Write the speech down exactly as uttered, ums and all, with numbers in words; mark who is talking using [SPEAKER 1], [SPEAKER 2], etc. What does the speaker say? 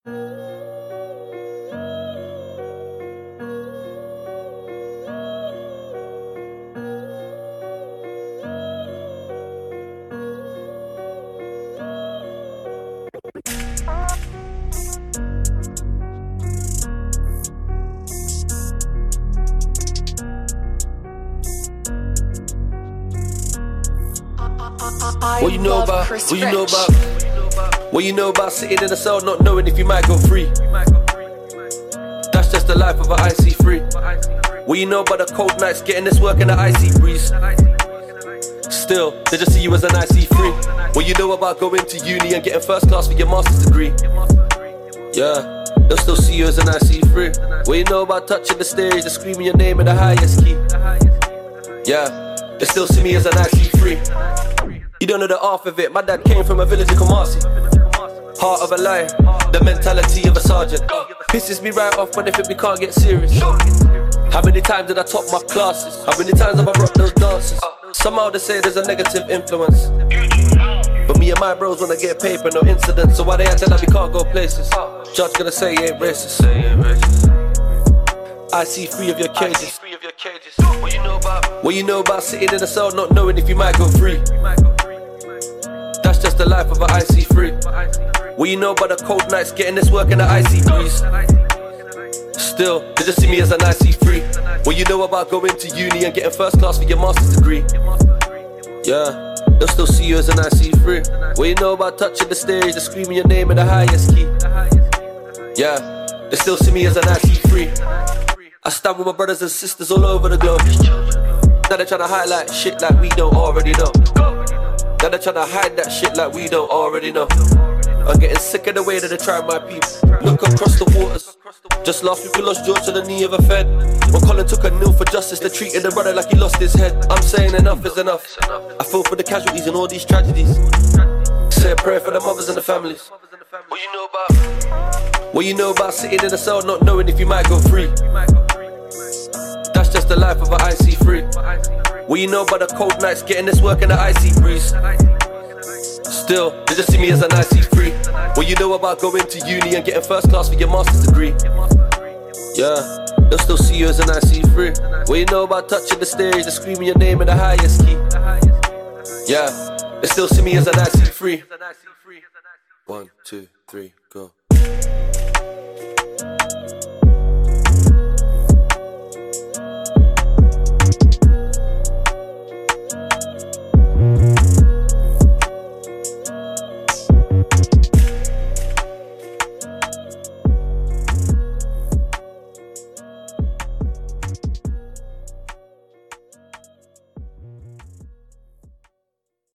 [SPEAKER 1] What you know about, what you know about, what you know about sitting in a cell not knowing if you might go free. That's just the life of an I C free. What you know about the cold nights, getting this work in the icy breeze. Still, they just see you as an I C free. What you know about going to uni and getting first class for your master's degree. Yeah, they'll still see you as an I C free. What you know about touching the stage and screaming your name in the highest key. Yeah, they still see me as an I C free. You don't know the half of it, my dad came from a village in Kumasi. Heart of a lion, the mentality of a sergeant. Pisses me right off when they think we can't get serious. How many times did I top my classes? How many times have I rocked those dances? Somehow they say there's a negative influence, but me and my bros wanna get paper, no incidents. So why they acting like we can't go places? Judge gonna say you ain't racist. I see free of your cages. What you know about, what you know about sitting in a cell not knowing if you might go free. That's just the life of an I C free. What you know about the cold nights, getting this work in the icy breeze. Still, they just see me as an I C free. What you know about going to uni and getting first class for your master's degree. Yeah, they'll still see you as an I C free. What you know about touching the stage and screaming your name in the highest key. Yeah, they still see me as an I C free. I stand with my brothers and sisters all over the globe. Now they're trying to highlight shit like we don't already know. Now they're trying to hide that shit like we don't already know. I'm getting sick of the way that they try my people. Look across the waters. Just last week we lost George to the knee of a fed. When Colin took a kneel for justice, they treated the brother like he lost his head. I'm saying enough is enough. I feel for the casualties and all these tragedies. Say a prayer for the mothers and the families. What you know about, what you know about sitting in a cell not knowing if you might go free. That's just the life of an I C free. What you know about the cold nights, getting this work in the icy breeze. Still, they just see me as an I C free. What you know about going to uni and getting first class for your master's degree. Yeah, they'll still see you as an I C free. What you know about touching the stage and screaming your name in the highest key. Yeah, they still see me as an I C free. One, two, three, go.